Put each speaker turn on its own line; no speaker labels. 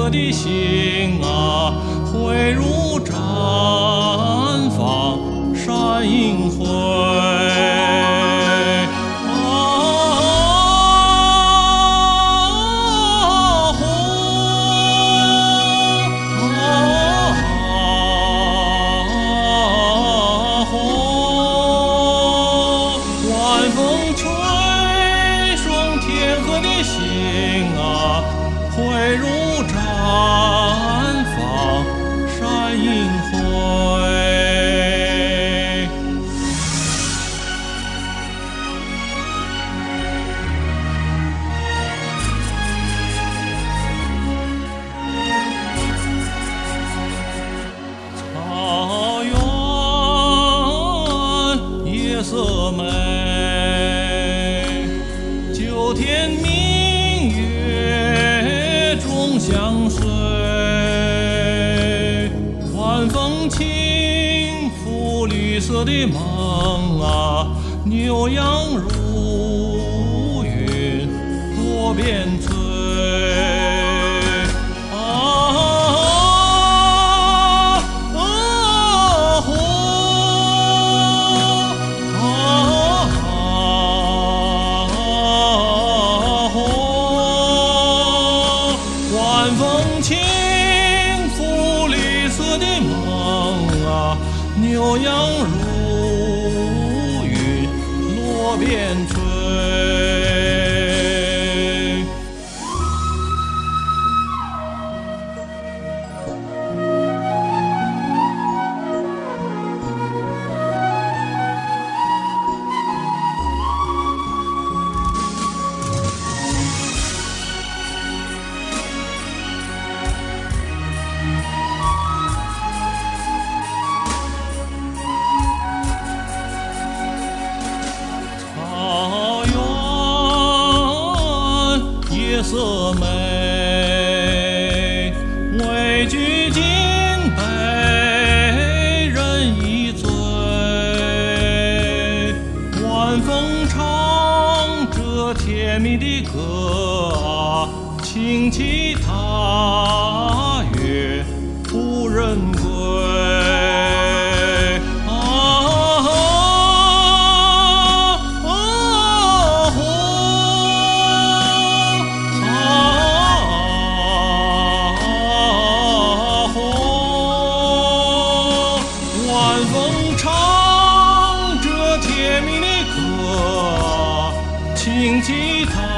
河的星啊，汇入绽放闪银辉。晚风吹送天河的星啊，汇入绽放闪银辉。草原夜色美，九天明月中相随。晚风轻拂绿色的梦啊，牛羊如云多变翠。晚风轻拂绿色的梦啊，牛羊如云落边陲。草原夜色美，畏惧金杯人已醉。晚风唱着甜蜜的歌啊，轻骑踏月无人归。晚风唱着甜蜜的歌，轻骑踏